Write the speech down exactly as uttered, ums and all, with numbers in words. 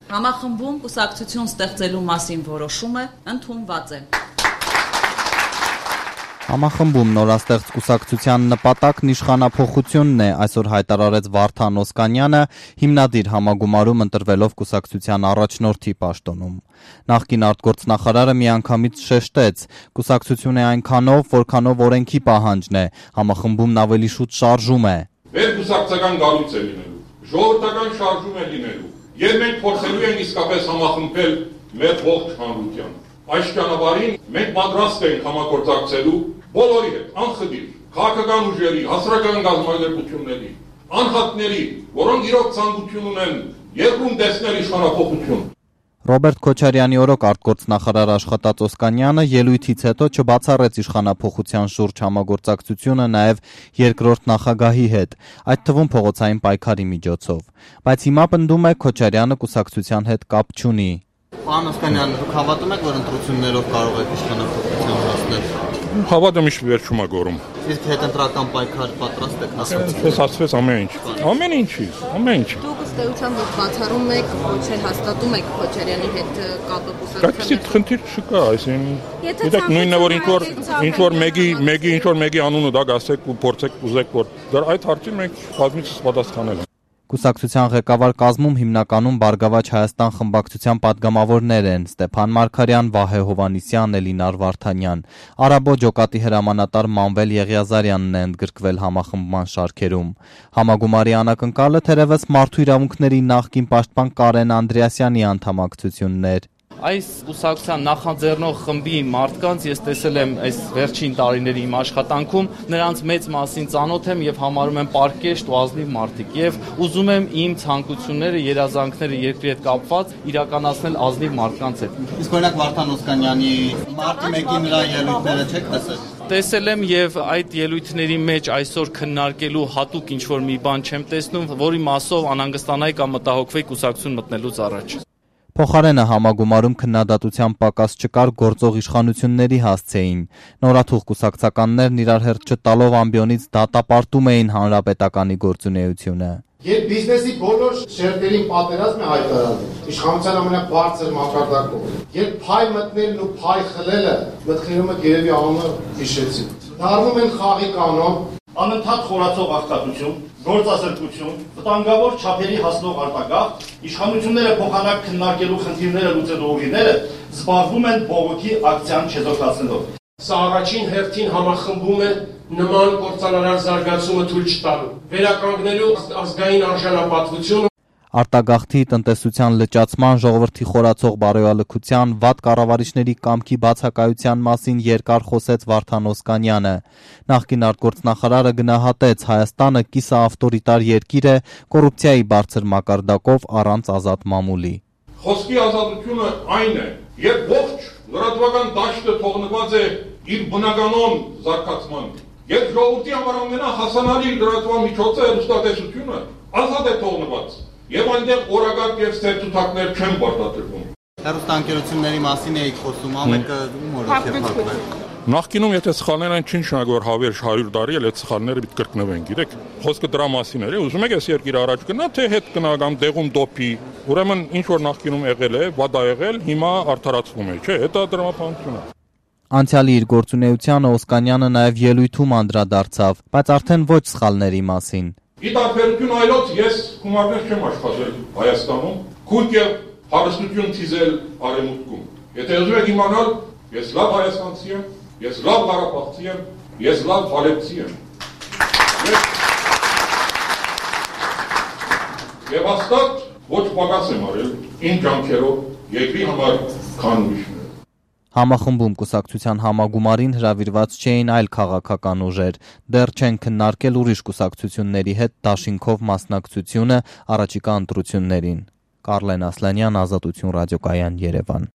Համախմբում կուսակցություն ստեղծելու մասին որոշումը ընդունված է։ Համախմբում նորաստեղծ կուսակցության նպատակն իշխանափոխությունն է, այսօր հայտարարեց Վարդան Օսկանյանը, հիմնադիր համագումարում ընտրվելով կուսակցության առաջնորդի պաշտոնում։ Նախկին արտգործնախարարը միանգամից շեշտեց, կուսակցություն է այնքանով, որքանով օրենքի պահանջն է, համախմբումն ավելի շուտ շարժում է։ Մեր կուսակցական գալուց է լինելու, ժողովրդական շարժում է լինելու, եւ մենք փորձելու ենք իսկապես համախմբել մեր ողջ հանրության։ Այս ճանապարհին մենք պատրաստ ենք համագործակցելու բոլորի հետ, անխտիր, քաղաքական ուժերի, հասարակական գազམ་ակերպությունների, անհատների, որոնք իրոք ցանկություն ունեն երկրում տեսնել իշխանափոխություն։ Ռոբերտ Քոչարյանի օրոք արտգործնախարար աշխատած Օսկանյանը ելույթից հետո չբացառեց իշխանափոխության շուրջ համագործակցությունը նաև երկրորդ նախագահի հետ, այդ թվում փողոցային պայքարի միջոցով, բայց հիմա պնդում է Քոչարյանը կուսակցության հետ կապ չունի։ Պարոն Օսկանյան, դուք հավատում եք, որ ընտրություններով կարող եք իշխանափոխության հասնել։ Հավատը միշտ վերջում է գորում։ Իսկ հետընտրական պայքար պատրաստ եք հասնել։ Այսպես ասվեց ամեն ինչ։ Ամեն ինչի, ամեն ինչ։ Դուք ըստ էության բացառում եք, ոչ էլ հաստատում եք Քոչարյանի հետ կապը կուսակցության։ Դա խնդիր չկա, այսինքն։ Գիտեք, նույնն է որ ինչ որ ինչ որ մեկի մեկի ինչ որ մեկի անունը դա գասեք ու փորձեք ուզեք որ դա այդ հարցին մենք բազմիցս պատասխանել ենք։ Կուսակցության ղեկավար կազմում հիմնականում Բարգավաճ Հայաստան խմբակցության падգամավորներ են Ստեփան Մարգարյան, Վահե Հովհաննիսյան, Էլինար Վարդանյան։ Արաբո ջոկատի հրամանատար Մանվել Եղիազարյանն է ընդգրկվել համախմբման շարքերում։ Համագումարի անակնկալը թերևս մարդու իրավունքների նախկին պաշտպան Կարեն Անդրեասյանի անդամակցություններ։ Այս կուսակցության նախաձեռնող խմբի մարդկանց ես տեսել եմ այս վերջին տարիների իմ աշխատանքում, նրանց մեծ մասին ծանոթ եմ եւ համարում եմ պարկեշտ ու ազնիվ մարդիկ եւ ուզում եմ իմ ցանկությունները, երազանքները երկրի հետ կապված իրականացնել ազնիվ մարդկանց հետ։ Իսկ օրինակ Վարդան Օսկանյանի մարտի մեկի նրա ելույթները չեք տեսել։ Տեսել եմ եւ այդ ելույթների մեջ այսօր քննարկելու հատուկ ինչ-որ մի բան չեմ տեսնում, որի մասով անհանգստանայի կամ մտահոգվեի կուսակցություն մտնելուց առաջ։ Փոխարենը համագումարում քննադատության պակաս չկար գործող իշխանությունների հասցեին։ Նորաթուխ կուսակցականներն իրար հերթ չտալով ամբիոնից դատապարտում էին հանրապետականի գործունեությունը։ Երբ բիզնեսի բոլոր շերտերին պատերազմ է հայտարարվում, իշխանության ամենաբարձր մակարդակով, երբ փայ մտնելն ու փայ խլելը մտքերումը գերեւի անունը հիշեցին։ Դառնում են խաղի կանոն, անընդհատ խորացող աղքատություն, գործազրկություն, վտանգավոր չափերի հասնող արտագաղթ, իշխանությունները փոխանակ քննարկելու խնդիրները լուծելու ուղիները զբաղվում են բողոքի ակցիան չեզոքացնելով։ Սա առաջին հերթին համախմբում է նման կործանարար զարգացումը թույլ չտալու, վերականգնելու ազգային արժանապատվությունը։ Արտագաղթի, տնտեսության լճացման, ժողովրդի խորացող բարոյալքության, վատ կառավարիչների կամքի բացակայության մասին երկար խոսեց Վարդան Օսկանյանը։ Նախկին արտգործնախարարը գնահատեց Հայաստանը կիսաավտորիտար երկիր է, կոռուպցիայի բարձր մակարդակով առանց ազատ մամուլի։ Խոսքի ազատությունը այն է, երբ ողջ լրատվական դաշտը թողնված է իր բնականոն զարգացման, երբ ժողովրդի համար ամենահասանալի լրատվամիջոցը հեռուստատեսությունը ազատ է թողնված։ Եվ այնտեղ օրագակ եւ ստեղծուտակներ չեն բարտադրվում։ Հեռուստաընկերությունների մասին էիք խոսում, ամենը ումորով եփակվել։ Նախկինում եթե սխալներ են չին շնորհավոր հավերժ հարյուր տարի էլ այդ սխալները պիտի կրկնվեն, գիտեք։ Խոսքը դրա մասին է, ուզում եք այս երկիրը առաջ գնա, թե հետ գնա կամ դեղում դոփի։ Ուրեմն ինչ որ նախկինում եղել է, վատ ա եղել, հիմա արդարացվում է, չէ՞, դա դրամապանություն է։ Անցյալի իր գործունեությանը Օսկանյանը նաև ելույթում անդրադարձավ, բայց արդեն ոչ սխալների մասին։ Ի տարբերություն այլոց ես գումարներ չեմ աշխատել Հայաստանում, քույր եւ հարստություն թիզել արևմուտքում։ Եթե ուզում եք իմանալ, ես լավ հայաստանցի եմ, ես լավ ղարաբաղցի եմ, ես լավ հալեբցի եմ։ Եվ հաստատ ոչ պակաս եմ արել իմ ջանքերով երկրի համար, քան ուրիշները։ Համախմբում կուսակցության համագումարին հրավիրված չէին այլ քաղաքական ուժեր, դեռ չեն քննարկել ուրիշ կուսակցությունների հետ դաշինքով մասնակցությունը առաջիկա ընտրություններին։ Կարլեն Ասլանյան, Ազատություն ռադիոկայան, Երևան։